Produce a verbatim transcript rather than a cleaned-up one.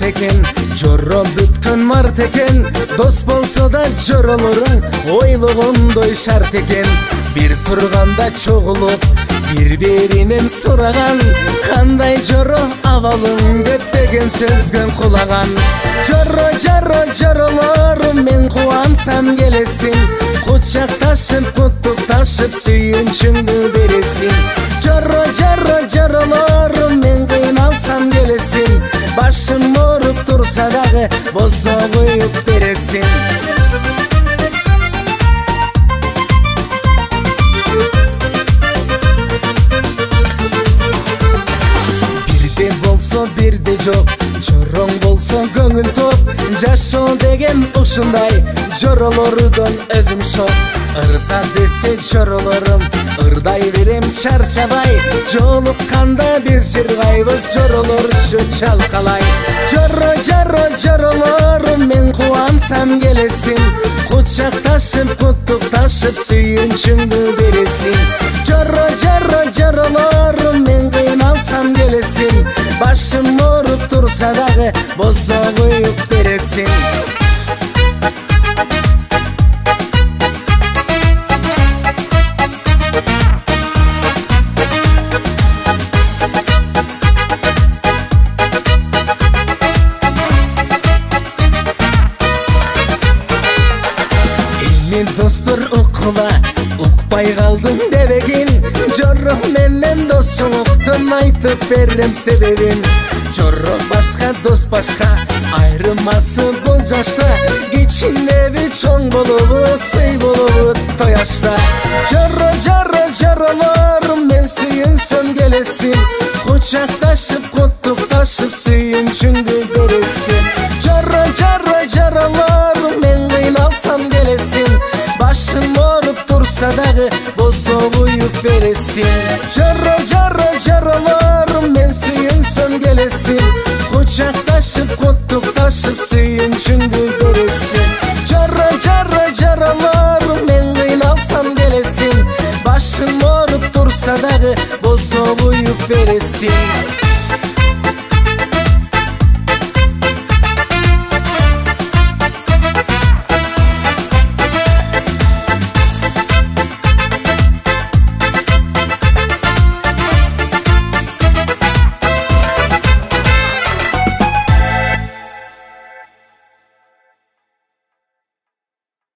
eкен, жoro бүткөн март экен. Дос болсо да жоролоруң ойлогондой шарт экен. Бир турганда чогулуп бир биринен сураган, кандай жоро абалың деп деген сөзгөн кулаган. Жоро жоро жоролорум мен кубансам келесиң, кучакташып куттукташып сүйүнчүңдү бересиң. Жоро жоро жоролорум мен кыйналсам келесиң, башым ооруп турса дагы бозо коюп бересиң. Бирде болсо бирде жок, жороң болсо көңүл топ. Жашоо деген ушундай, жоролордон өзүм шок. Ырда десе жоролорум, ырдай берем чарчабай. Жолукканда биз жыргайбыз, жоролорчу чалкалай. Жоро жоро жоролорум мен кубансам келесиң, кучакташып куттукташып сүйүнчүңдү бересиң. Жоро жоро жоролорум мен кыйналсам келесиң, башым ооруп турса дагы бозо коюп бересиң. Эми достор уккула, укпай калдым дебегин. Жоро менен досчулуктун айтып берем себебин. Жоро башка, дос башка, айрымасы бул жашта. Кичинеби чоң болобу, сый болобу тояшта. Жоро жоро жоролорум мен сүйүнсөм келесиң, кучакташып куттукташып сүйүнчүңдү бересиң. Жоро жоро жоролорум мен кыйналсам келесиң, башым ооруп турса дагы бозо коюп бересиң. Жоро жоро жоролорум мен сүйүнсөм келесиң, кучакташып куттукташып сүйүнчүңдү бересиң. Жоро жоро жоролорум мен кыйналсам келесиң, башым ооруп турса дагы бозо коюп бересиң.